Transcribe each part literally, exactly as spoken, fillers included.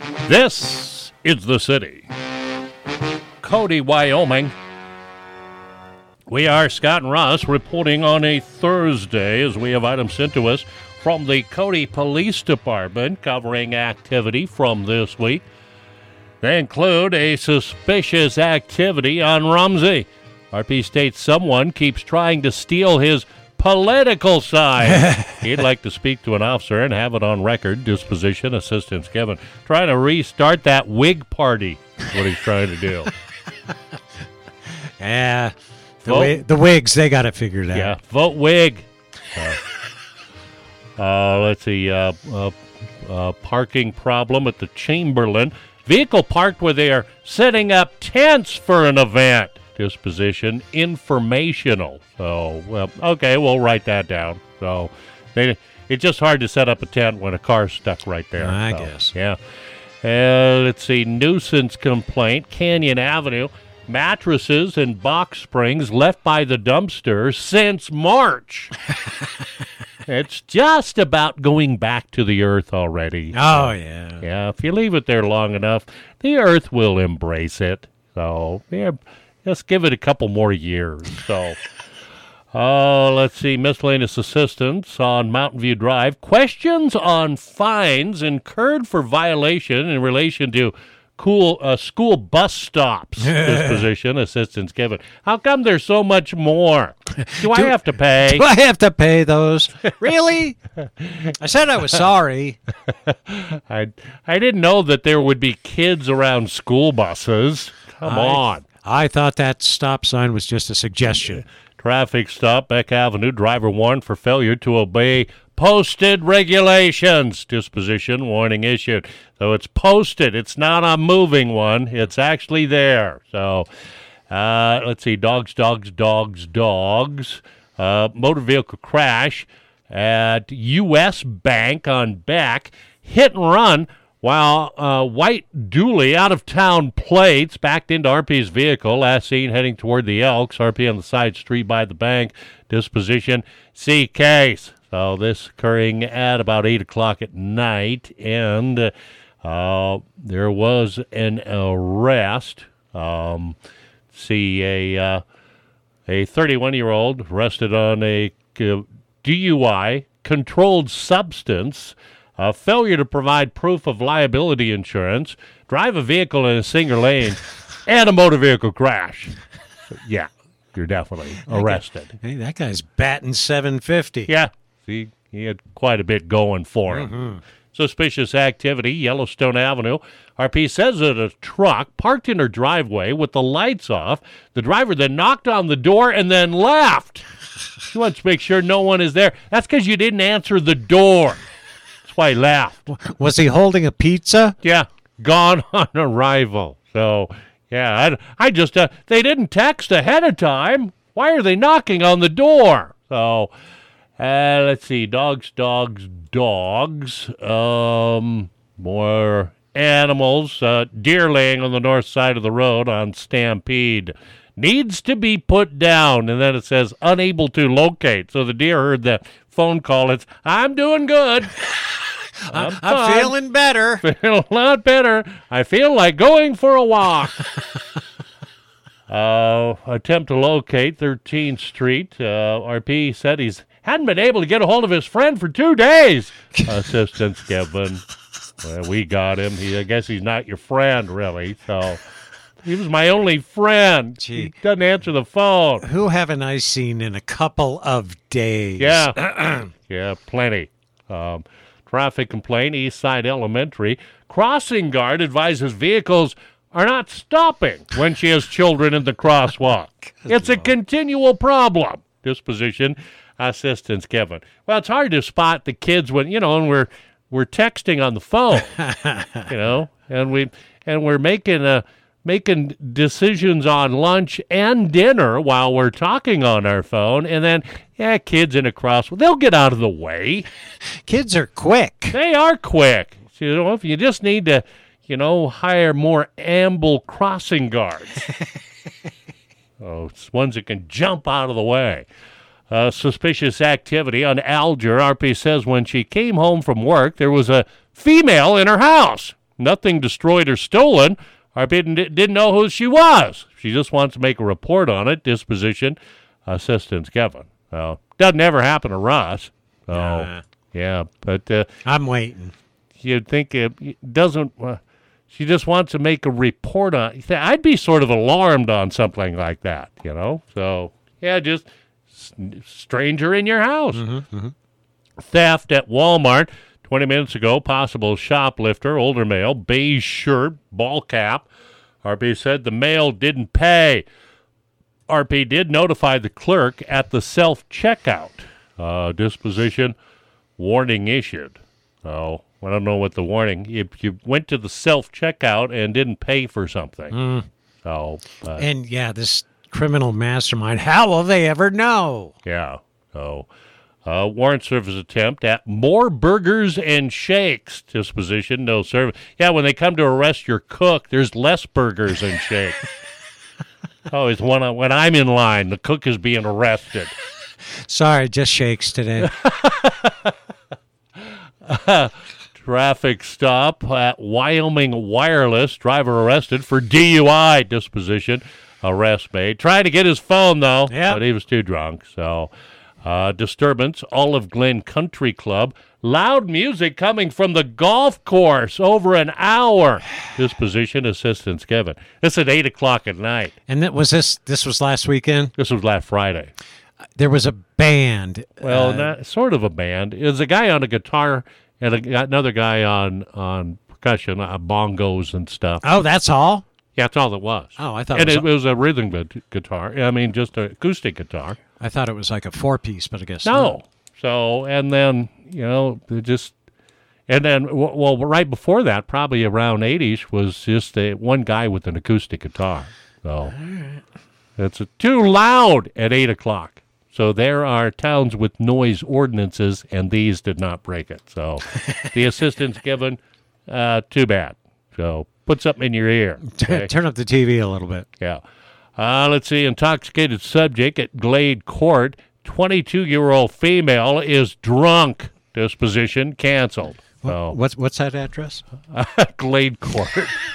This is the city. Cody, Wyoming. We are Scott and Ross reporting on a Thursday as we have items sent to us from the Cody Police Department covering activity from this week. They include a suspicious activity on Rumsey. R P states someone keeps trying to steal his political side. He'd like to speak to an officer and have it on record. Disposition Assistant Kevin. Trying to restart that Whig party is what he's trying to do. Yeah, the, wi- the Whigs, they got it figured out. Yeah, vote Whig. Uh, uh, let's see, uh, uh, uh, parking problem at the Chamberlain. Vehicle parked where they are setting up tents for an event. Disposition informational. So, well, okay, we'll write that down. So, they, it's just hard to set up a tent when a car's stuck right there. I so, guess. Yeah. Uh, let's see, nuisance complaint, Canyon Avenue. Mattresses and box springs left by the dumpster since March. It's just about going back to the earth already. Oh, yeah. Yeah, if you leave it there long enough, the earth will embrace it. So, yeah, just give it a couple more years. So, uh, let's see, miscellaneous assistance on Mountain View Drive. Questions on fines incurred for violation in relation to cool uh, school bus stops. Disposition assistance given. How come there's so much more? Do I Do- have to pay? Do I have to pay those? Really? I said I was sorry. I I didn't know that there would be kids around school buses. Come I, on. I thought that stop sign was just a suggestion. Traffic stop, Beck Avenue. Driver warned for failure to obey posted regulations. Disposition warning issued. So it's posted. It's not a moving one. It's actually there. So uh, let's see. Dogs, dogs, dogs, dogs. Uh, motor vehicle crash at U S Bank on Beck. Hit and run while uh, white dually out-of-town plates backed into R P's vehicle. Last seen heading toward the Elks. R P on the side street by the bank. Disposition C case. So this occurring at about eight o'clock at night, and uh, there was an arrest. Um, see, a uh, a thirty-one-year-old arrested on a uh, D U I, controlled substance, uh, failure to provide proof of liability insurance, drive a vehicle in a single lane, and a motor vehicle crash. So, yeah, you're definitely arrested. Hey, that guy's batting seven fifty. Yeah. See, he had quite a bit going for him. Mm-hmm. Suspicious activity, Yellowstone Avenue. R P says that a truck parked in her driveway with the lights off. The driver then knocked on the door and then left. She wants to make sure no one is there. That's because you didn't answer the door. That's why he left. Was he holding a pizza? Yeah, gone on arrival. So, yeah, I, I just, uh, they didn't text ahead of time. Why are they knocking on the door? So, Uh, let's see, dogs, dogs, dogs, um, more animals, uh, deer laying on the north side of the road on Stampede, needs to be put down, and then it says unable to locate, so the deer heard the phone call, it's, I'm doing good, I'm, I'm feeling better. Feel a lot better, I feel like going for a walk. uh, attempt to locate thirteenth Street, uh, R P said he's hadn't been able to get a hold of his friend for two days. Assistant Kevin. Well, we got him. He, I guess he's not your friend, really. So he was my only friend. Gee. He doesn't answer the phone. Who haven't I seen in a couple of days? Yeah. Yeah, plenty. Um, traffic complaint, East Side Elementary. Crossing guard advises vehicles are not stopping when she has children in the crosswalk. It's a continual problem. Disposition. Assistance, Kevin. Well, it's hard to spot the kids when, you know, and we're we're texting on the phone, you know, and we and we're making a making decisions on lunch and dinner while we're talking on our phone, and then yeah, kids in a crosswalk, they'll get out of the way. Kids are quick. They are quick. So, you know, if you just need to, you know, hire more amble crossing guards. Oh, it's ones that can jump out of the way. Uh, suspicious activity on Alger. R P says when she came home from work, there was a female in her house. Nothing destroyed or stolen. R P didn't, didn't know who she was. She just wants to make a report on it. Disposition, assistance Kevin. Well, doesn't ever happen to Russ. So, Nah. yeah, but uh, I'm waiting. you'd think it doesn't. Uh, she just wants to make a report on. I'd be sort of alarmed on something like that, you know. So yeah, just s- stranger in your house. Mm-hmm, mm-hmm. Theft at Walmart twenty minutes ago. Possible shoplifter, older male, beige shirt, ball cap. R P said the male didn't pay. R P did notify the clerk at the self-checkout. Uh, disposition, warning issued. So I don't know what the warning. If you went to the self-checkout and didn't pay for something. Mm. So, uh, And yeah, this criminal mastermind, how will they ever know? yeah. So, uh, warrant service attempt at More Burgers and Shakes. Disposition, no service. Yeah, when they come to arrest your cook, there's less burgers and shakes. Oh, it's when, when I'm in line, the cook is being arrested. Sorry, just shakes today. Traffic stop at Wyoming Wireless. Driver arrested for D U I. Disposition, arrest made. Trying to get his phone, though, Yep. but he was too drunk. So, uh, disturbance, Olive Glen Country Club. Loud music coming from the golf course over an hour. Disposition, assistance given. This at eight o'clock at night. And that was this. This was last weekend. This was last Friday. There was a band. Well, uh, not, sort of a band. There's a guy on a guitar and a, another guy on, on percussion, uh, bongos and stuff. oh, that's all. Yeah, that's all it was. Oh, I thought and it it was, was a rhythm gu- guitar. I mean, just an acoustic guitar. I thought it was like a four piece, but I guess No. not. So, and then, you know, it just, and then, w- well, right before that, probably around eighties, was just a, one guy with an acoustic guitar. So, it's a, too loud at eight o'clock. So there are towns with noise ordinances, and these did not break it. So the assistance given, uh, too bad. So put something in your ear. Okay? Turn up the T V a little bit. Yeah. Uh, let's see. Intoxicated subject at Glade Court. twenty-two-year-old female is drunk. Disposition canceled. So, What's what's that address? Glade Court.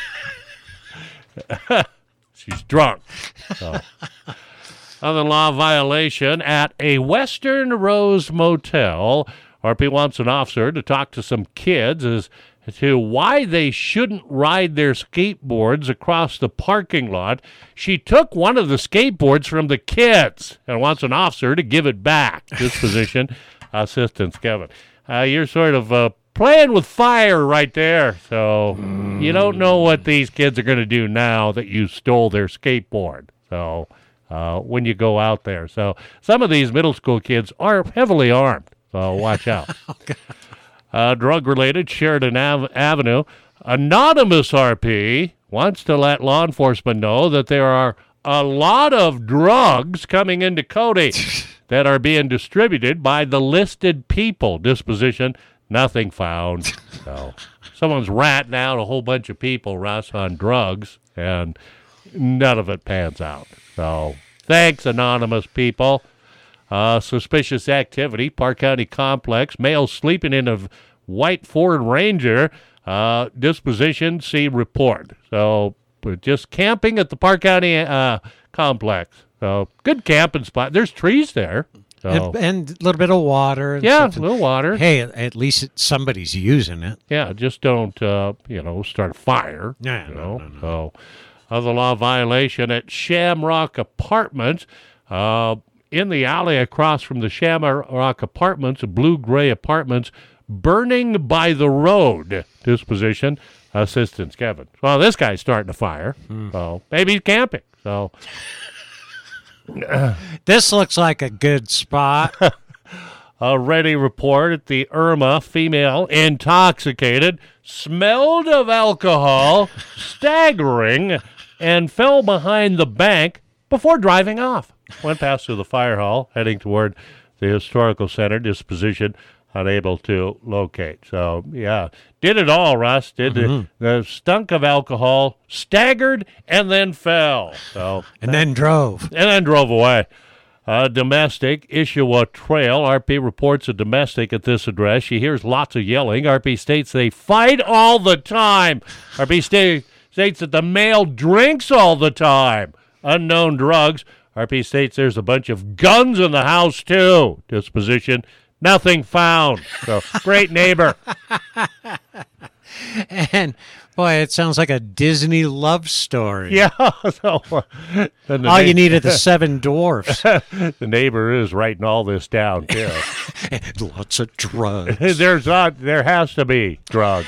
She's drunk. So. Other law violation at a Western Rose Motel. R P wants an officer to talk to some kids as to why they shouldn't ride their skateboards across the parking lot. She took one of the skateboards from the kids and wants an officer to give it back. Disposition, assistance Kevin. Uh, you're sort of uh, playing with fire right there. So you don't know what these kids are going to do now that you stole their skateboard. So uh, when you go out there. So some of these middle school kids are heavily armed. So watch out. Uh, drug-related, Sheridan Ave- Avenue. Anonymous R P wants to let law enforcement know that there are a lot of drugs coming into Cody that are being distributed by the listed people. Disposition, nothing found. So someone's ratting out a whole bunch of people, Russ, on drugs, and none of it pans out. So thanks, anonymous people. Uh, suspicious activity, Park County Complex. Male sleeping in a white Ford Ranger. Uh, disposition, see report. So we're just camping at the Park County uh, Complex. So good camping spot. There's trees there. So, And, and a little bit of water. And yeah, a something. little water. Hey, at, at least it, somebody's using it. Yeah, just don't, uh, you know, start a fire. Yeah, you no, know. no, no. So, other law violation at Shamrock Apartments. Uh, in the alley across from the Shamrock Apartments, blue-gray apartments, burning by the road. Disposition, assistance Kevin. Well, this guy's starting a fire. Hmm. So maybe he's camping. So This looks like a good spot. a ready report at the Irma, female intoxicated, smelled of alcohol, staggering, and fell behind the bank before driving off. Went past through the fire hall, heading toward the historical center. Disposition, unable to locate. So, yeah, did it all, Russ. Did Mm-hmm. the, the stunk of alcohol, staggered, and then fell. So, And then drove. and then drove away. Uh, domestic, Issawa Trail. R P reports a domestic at this address. She hears lots of yelling. R P states they fight all the time. R P sta- states that the male drinks all the time. Unknown drugs. R P states there's a bunch of guns in the house, too. Disposition, nothing found. So, great neighbor. And, boy, it sounds like a Disney love story. Yeah. So, uh, then the All na- you need are the seven dwarfs. the neighbor is writing all this down, too. Lots of drugs. There's not, there has to be drugs.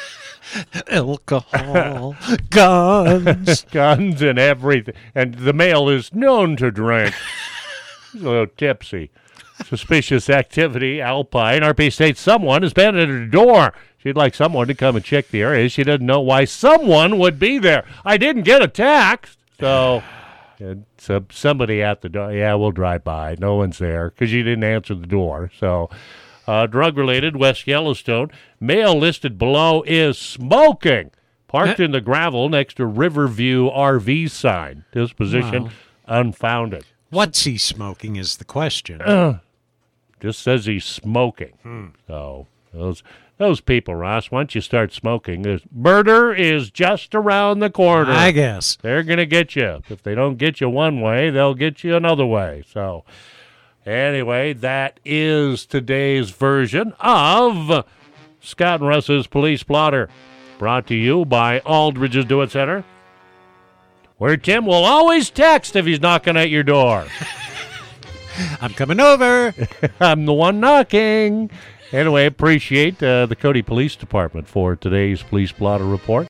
Alcohol, guns. Guns and everything. And the male is known to drink. He's a little tipsy. Suspicious activity, Alpine. R P states someone has been at her door. She'd like someone to come and check the area. She doesn't know why someone would be there. I didn't get a text. So, and so somebody at the door. Yeah, we'll drive by. No one's there because you didn't answer the door. So, uh, drug-related, West Yellowstone. Male listed below is smoking. Parked in the gravel next to Riverview R V sign. Disposition Wow. unfounded. What's he smoking is the question. Uh, just says he's smoking. Hmm. So those those people, Ross, once you start smoking, there's- murder is just around the corner. I guess. They're going to get you. If they don't get you one way, they'll get you another way. So anyway, that is today's version of Scott and Russ's Police Blotter, brought to you by Aldridge's Do It Center, where Tim will always text if he's knocking at your door. I'm coming over. I'm the one knocking. Anyway, appreciate uh, the Cody Police Department for today's Police Blotter Report.